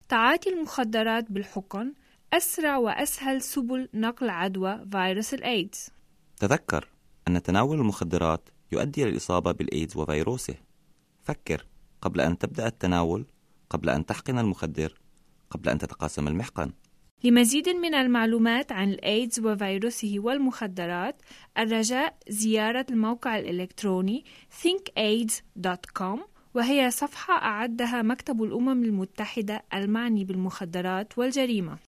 تعاطي المخدرات بالحقن أسرع وأسهل سبل نقل عدوى فيروس الإيدز. تذكر أن تناول المخدرات يؤدي إلى الإصابة بالإيدز وفيروسه. فكر قبل أن تبدأ التناول، قبل أن تحقن المخدر، قبل أن تتقاسم المحقن. لمزيد من المعلومات عن الإيدز وفيروسه والمخدرات، الرجاء زيارة الموقع الإلكتروني thinkaids.com، وهي صفحة أعدها مكتب الأمم المتحدة المعني بالمخدرات والجريمة.